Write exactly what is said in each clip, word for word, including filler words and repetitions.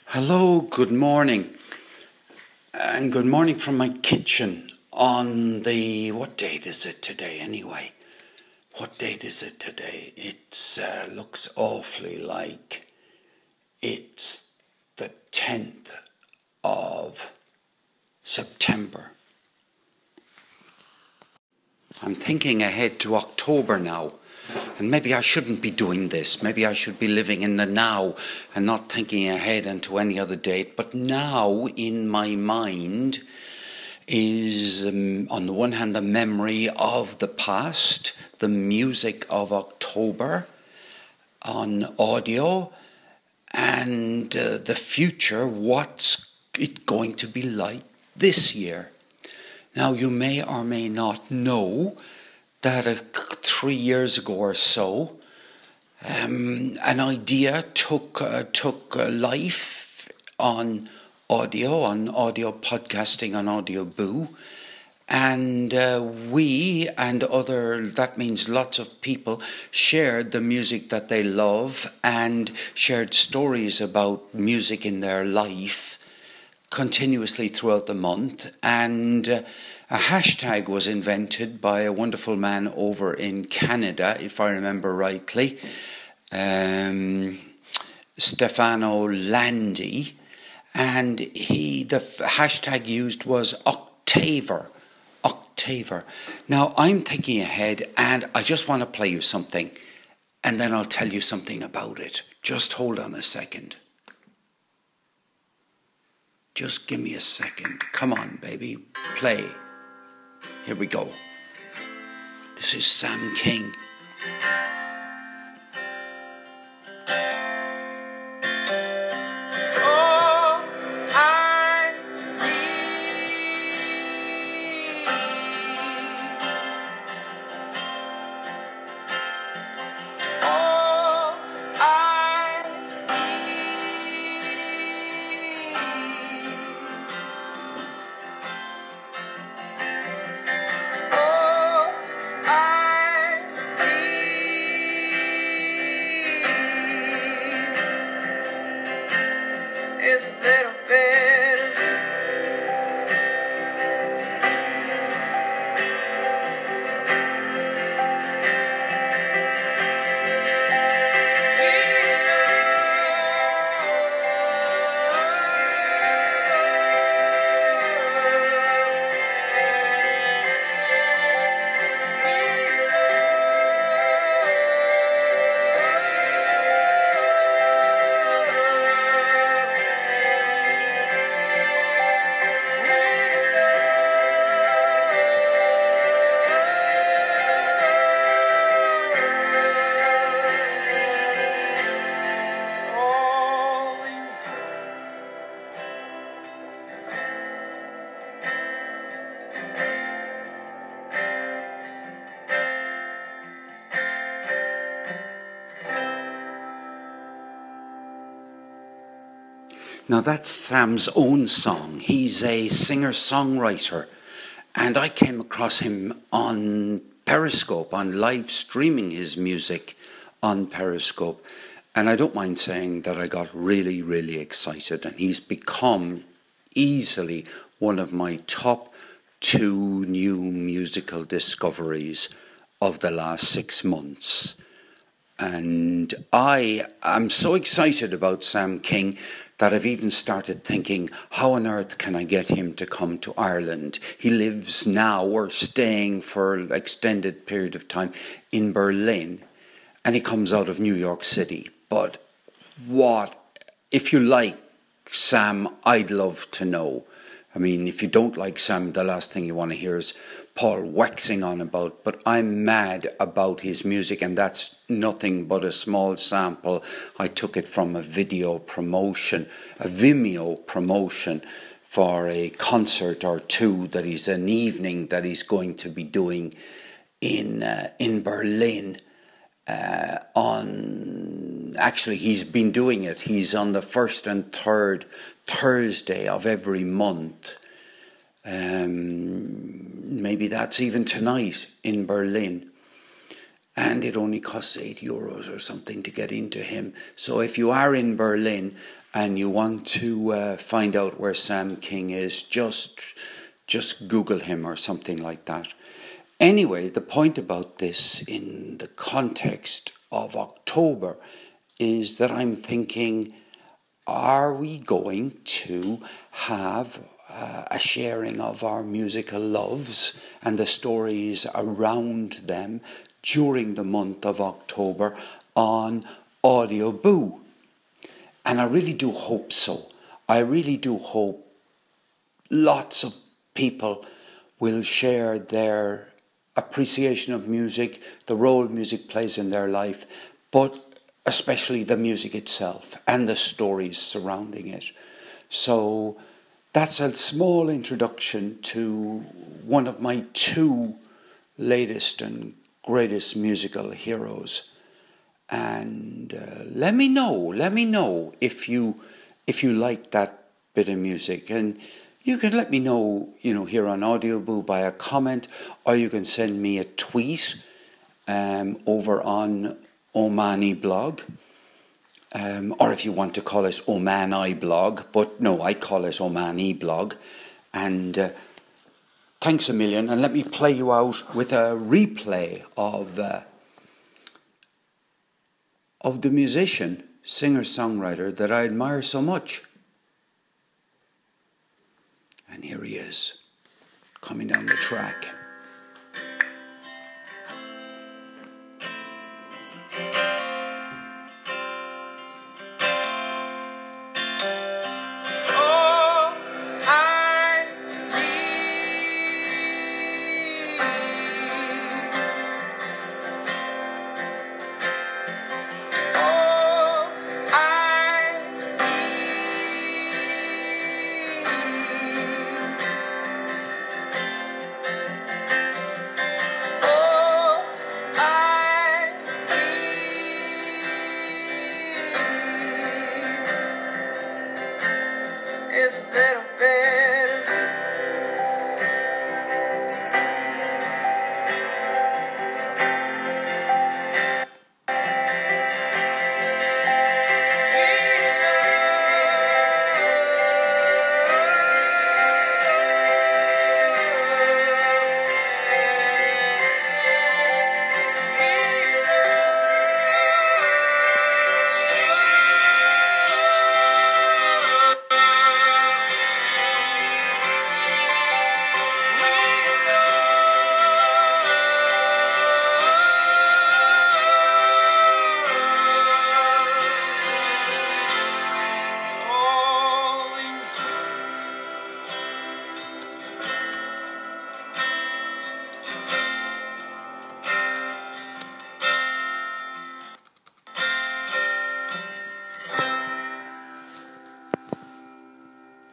Hello, good morning, and good morning from my kitchen on the, what date is it today anyway? What date is it today? It uh, looks awfully like it's the tenth of September. I'm thinking ahead to October now. And maybe I shouldn't be doing this. Maybe I should be living in the now and not thinking ahead into any other date. But now in my mind is, um, on the one hand, the memory of the past, the music of October on audio, and uh, the future, what's it going to be like this year. Now, you may or may not know that uh, three years ago or so, um, an idea took uh, took uh, life on audio, on audio podcasting, on Audio Boo, and uh, we and other, that means lots of people, shared the music that they love and shared stories about music in their life continuously throughout the month. And uh, a hashtag was invented by a wonderful man over in Canada, if I remember rightly, um, Stefano Landi, and he the hashtag used was Octaver. Octaver. Now I'm thinking ahead, and I just want to play you something, and then I'll tell you something about it. Just hold on a second. Just give me a second. Come on, baby. Play. Here we go. This is Sam King. Oh, I need. Oh, I is a little bit of you. Now that's Sam's own song. He's a singer-songwriter, and I came across him on Periscope, on live streaming his music on Periscope. And I don't mind saying that I got really, really excited, and he's become easily one of my top two new musical discoveries of the last six months. And I am so excited about Sam King that I've even started thinking, how on earth can I get him to come to Ireland? He lives now, or staying for an extended period of time, in Berlin, and he comes out of New York City. But what, if you like Sam, I'd love to know. I mean, if you don't like Sam, the last thing you want to hear is Paul waxing on about, but I'm mad about his music, and that's nothing but a small sample. I took it from a video promotion, a Vimeo promotion for a concert or two that he's an evening that he's going to be doing in uh, in Berlin. Uh, on actually, he's been doing it. He's on the first and third Thursday of every month. Um, maybe that's even tonight in Berlin. And it only costs eight euros or something to get into him. So if you are in Berlin and you want to uh, find out where Sam King is, just just Google him or something like that. Anyway, the point about this in the context of October is that I'm thinking, are we going to have uh, a sharing of our musical loves and the stories around them during the month of October on Audio Boo? And I really do hope so. I really do hope lots of people will share their appreciation of music, the role music plays in their life, but especially the music itself and the stories surrounding it. So that's a small introduction to one of my two latest and greatest musical heroes. And uh, let me know, let me know if you if you like that bit of music. And you can let me know, you know, here on Audioboo by a comment, or you can send me a tweet um, over on Omani blog, um, or if you want to call it Omani blog, but no, I call it Omani blog. And uh, thanks a million, and let me play you out with a replay of uh, of the musician, singer-songwriter that I admire so much. And here he is, coming down the track. Oh, I need. Oh, I need. Oh, I need is a little better.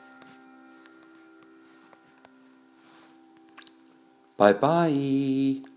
Bye-bye.